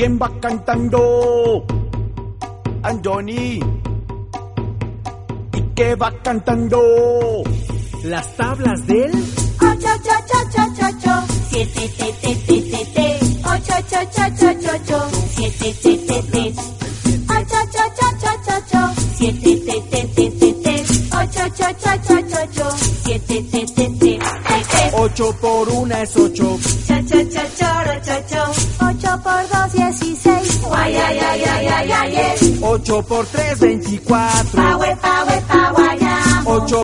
¿Quién va cantando? Johnny. ¿Y qué va cantando? Las tablas del 8, 8, 8, 8, 8, 7, te, te, te, te, te. 8, 8, 8, 8, 8, 7, te, te, te. 8, 8, 8, 8, 8, 7, te, te, te, te, te. 8, 8, 8, 8, 8, 7, te, te, te, te. 8 por 1 es 8. Cha, cha, cha, choro, cho, cho. 8 por 2, 16. Guay, ay, ay, ay, ay, ay, ay. 8 por 3, 24. Pa, we, pa, we, pa, guayamo. 8